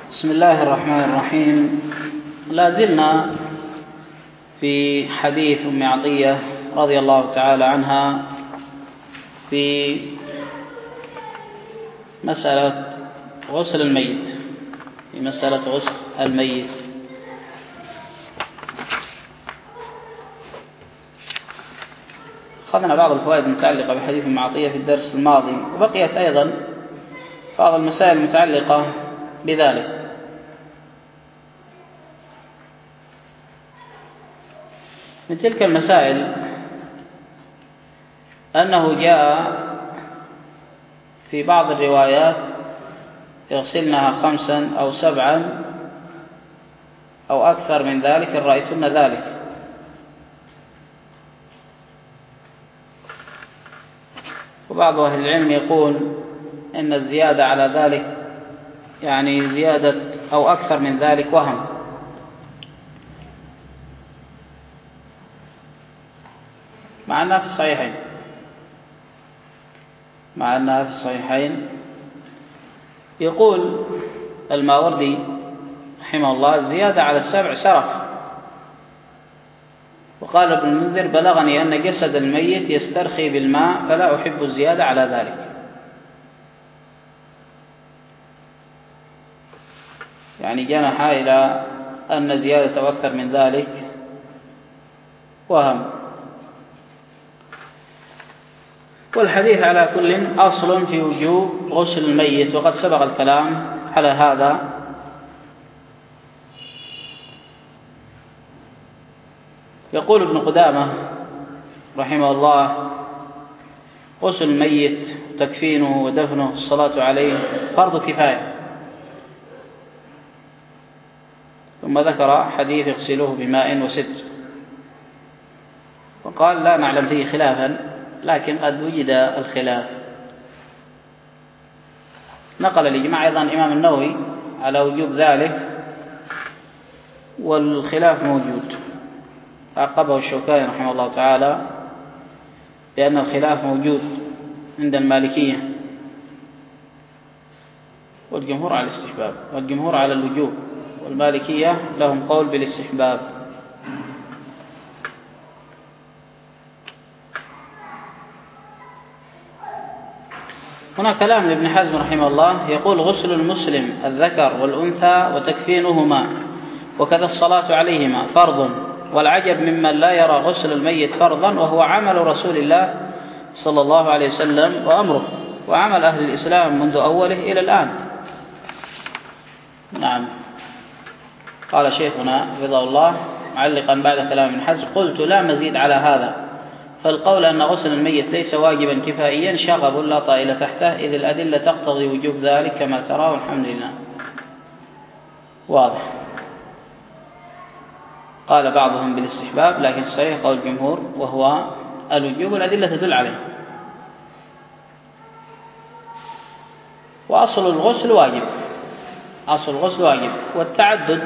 بسم الله الرحمن الرحيم. لا زلنا في حديث أم عطية رضي الله تعالى عنها في مسألة غسل الميت. أخذنا بعض الفوائد المتعلقة بحديث أم عطية في الدرس الماضي، وبقيت أيضا بعض المسائل المتعلقة بذلك. من تلك المسائل أنه جاء في بعض الروايات يغسلنها 5 أو 7 أو أكثر من ذلك إن رأيتن ذلك. وبعض أهل العلم يقول إن الزيادة على ذلك يعني زيادة أو أكثر من ذلك وهم، مع أنها في الصحيحين. يقول الماوردي رحمه الله: الزيادة على 7 شرف. وقال ابن المنذر: بلغني أن جسد الميت يسترخي بالماء فلا أحب الزيادة على ذلك. يعني جنح إلى أن زيادة أكثر من ذلك وهم. والحديث على كل أصل في وجوب غسل الميت، وقد سبق الكلام على هذا. يقول ابن قدامة رحمه الله: غسل الميت تكفينه ودفنه الصلاة عليه فرض كفاية. ثم ذكر حديث اغسلوه بماء وسدر، وقال: لا نعلم فيه خلافا، لكن قد وجد الخلاف. نقل الإجماع أيضا الإمام النووي على وجوب ذلك، والخلاف موجود. عقبه الشوكاني رحمه الله تعالى بأن الخلاف موجود عند المالكية والجمهور على الاستحباب، والجمهور على الوجوب، والمالكية لهم قول بالاستحباب. هنا كلام لابن حزم رحمه الله، يقول: غسل المسلم الذكر والأنثى وتكفينهما وكذا الصلاة عليهما فرض، والعجب ممن لا يرى غسل الميت فرضا وهو عمل رسول الله صلى الله عليه وسلم وأمره وعمل أهل الإسلام منذ أوله إلى الآن. نعم. قال شيخنا حفظه الله معلقا بعد كلام ابن حزم: قلت: لا مزيد على هذا، فالقول أن غسل الميت ليس واجبا كفائيا شغب لا طائل تحته، إذ الأدلة تقتضي وجوب ذلك كما تراه، والحمد لله. واضح. قال بعضهم بالاستحباب، لكن صحيح قول الجمهور وهو الوجوب، والأدلة تدل عليه. وأصل الغسل واجب، والتعدد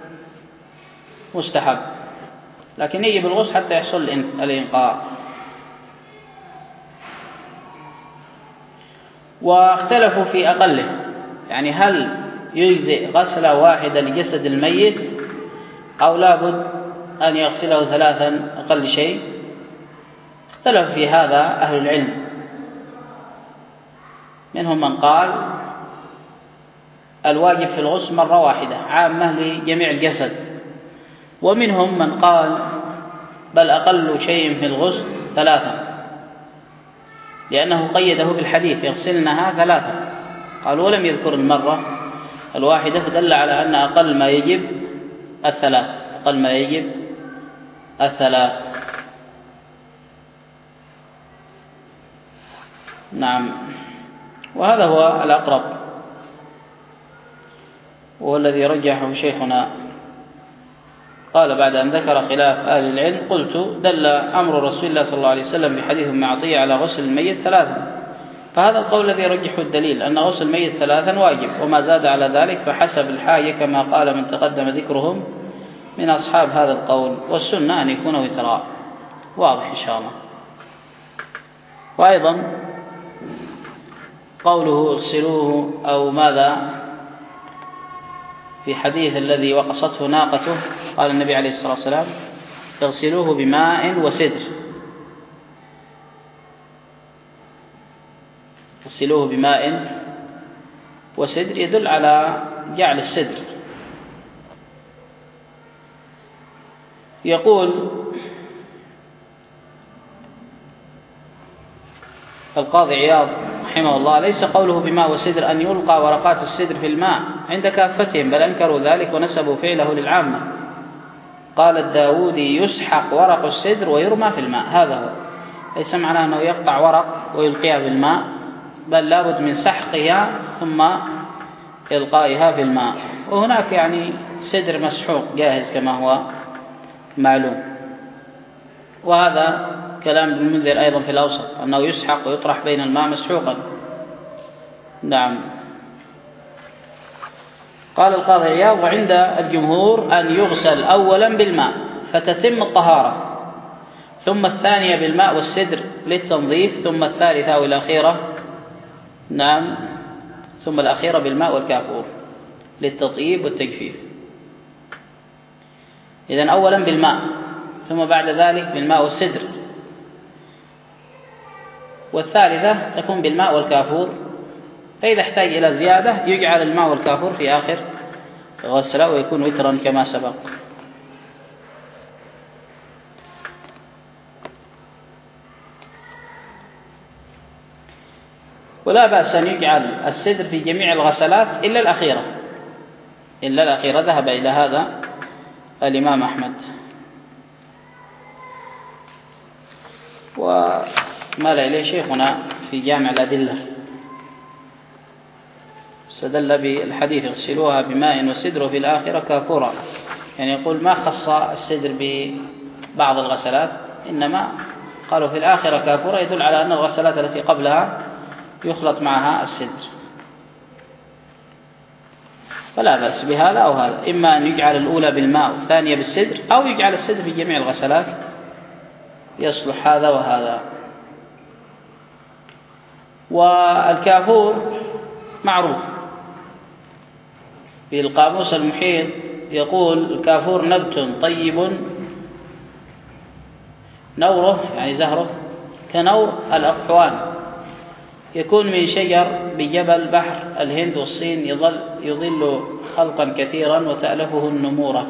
مستحب، لكن يجب الغسل حتى يحصل الإنقاء. واختلفوا في أقله، يعني هل يجزئ غسلة واحدة لجسد الميت أو لابد أن يغسله 3 أقل شيء. اختلف في هذا أهل العلم، منهم من قال الواجب في الغسل مرة واحدة عامة لجميع الجسد، ومنهم من قال بل أقل شيء في الغسل 3، لأنه قيده بالحديث يغسلنها 3، قال ولم يذكر المرة الواحدة، فدل على أن أقل ما يجب 3. نعم. وهذا هو الأقرب، وهو الذي رجحه شيخنا. قال بعد أن ذكر خلاف أهل العلم: قلت: دل أمر رسول الله صلى الله عليه وسلم بحديث أم عطية على غسل الميت 3، فهذا القول الذي رجحه الدليل أن غسل الميت 3 واجب، وما زاد على ذلك فحسب الحاجة، كما قال من تقدم ذكرهم من أصحاب هذا القول، والسنة أن يكون وتراء. واضح إن شاء الله. وأيضا قوله اغسلوه أو ماذا في حديث الذي وقصته ناقته قال النبي عليه الصلاة والسلام اغسلوه بماء وسدر، اغسلوه بماء وسدر يدل على جعل السدر. يقول القاضي عياض رحمه الله ليس قوله بماء وسدر أن يلقى ورقات السدر في الماء عند كافتهم، بل أنكروا ذلك ونسبوا فعله للعامة. قال الداودي يسحق ورق السدر ويرمى في الماء، هذا هو، ليس معناه أنه يقطع ورق ويلقيها في الماء، بل لابد من سحقها ثم إلقائها في الماء. وهناك يعني سدر مسحوق جاهز كما هو معلوم. وهذا كلام ابن المنذر أيضا في الأوسط أنه يسحق ويطرح بين الماء مسحوقا. نعم. قال القاضي عياض وعند الجمهور أن يغسل أولا بالماء فتتم الطهارة، ثم الثانية بالماء والسدر للتنظيف، ثم الثالثة والأخيرة نعم ثم الأخيرة بالماء والكافور للتطيب والتجفيف. إذن أولا بالماء، ثم بعد ذلك بالماء والسدر، والثالثة تكون بالماء والكافور. فإذا احتاج إلى زيادة يجعل الماء والكافور في آخر غسله ويكون وترا كما سبق. ولا بأس أن يجعل السدر في جميع الغسلات إلا الأخيرة، إلا الأخيرة، ذهب إلى هذا الإمام أحمد. ومال إليه شيخنا في جامع الأدلة، استدل بالحديث اغسلوها بماء وسدر وفي الآخرة كافورا، يعني يقول ما خص السدر ببعض الغسلات، إنما قالوا في الآخرة كافورا، يدل على أن الغسلات التي قبلها يخلط معها السدر. فلا بأس بهذا أو هذا، إما أن يجعل الأولى بالماء والثانية بالسدر، أو يجعل السدر في جميع الغسلات، يصلح هذا وهذا. والكافور معروف في القاموس المحيط، يقول الكافور نبت طيب نوره يعني زهره كنور الأقحوان، يكون من شجر بجبل بحر الهند والصين، يظل خلقا كثيرا وتألفه النمورة،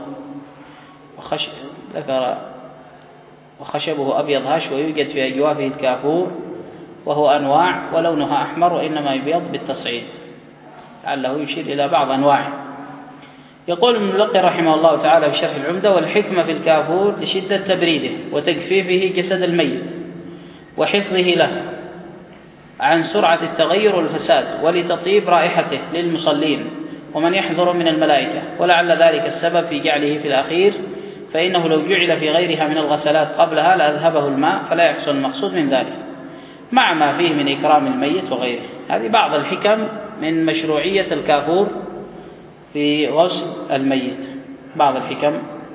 وخشبه أبيض هش، ويوجد في أجوافه الكافور، وهو أنواع ولونها أحمر، وإنما يبيض بالتصعيد، لعله يشير إلى بعض أنواعه. يقول ابن الملقن رحمه الله تعالى في شرح العمدة والحكمة في الكافور لشدة تبريده وتجفيفه جسد الميت وحفظه له عن سرعة التغير والفساد، ولتطيب رائحته للمصلين ومن يحضر من الملائكة، ولعل ذلك السبب في جعله في الأخير، فإنه لو جعل في غيرها من الغسلات قبلها لأذهبه الماء، فلا يحصل المقصود من ذلك، مع ما فيه من إكرام الميت وغيره. هذه بعض الحكم من مشروعية الكافور في غسل الميت، بعض الحكم.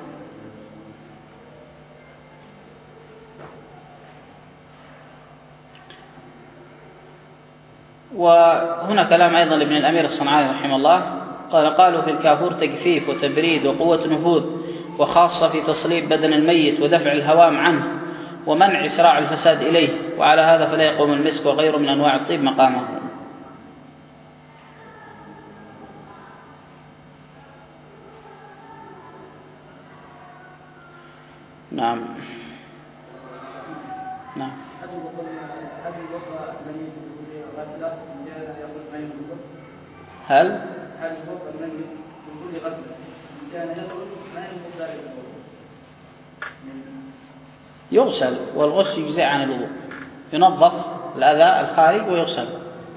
وهنا كلام أيضا لابن الأمير الصنعاني رحمه الله، قالوا في الكافور تجفيف وتبريد وقوة نفوذ، وخاصة في تصليب بدن الميت ودفع الهوام عنه ومنع إسراع الفساد إليه، وعلى هذا فلا يقوم المسك وغيره من أنواع الطيب مقامه. نعم نعم. هل يغسل، والغسل يجزئ عن الوضوء، ينظف الأذى الخارج ويغسل،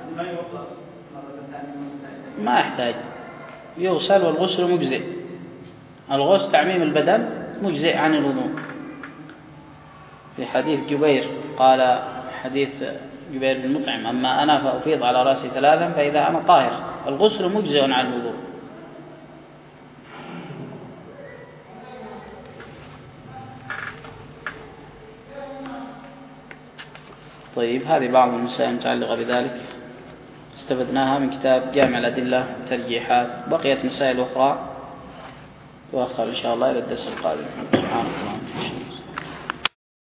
ما يحتاج يغسل، والغسل مجزئ، الغسل تعميم البدن مجزئ عن الوضوء. في حديث جبير قال، حديث جبير بن مطعم، أما أنا فأفيض على رأسي ثلاثا فإذا أنا طاهر، الغسل مجزئ عن الوضوء. طيب، هذه بعض المسائل المتعلقة بذلك استفدناها من كتاب جامع الأدلة والترجيحات. بقيت مسائل أخرى تؤخر إن شاء الله إلى الدرس القادم. سبحانك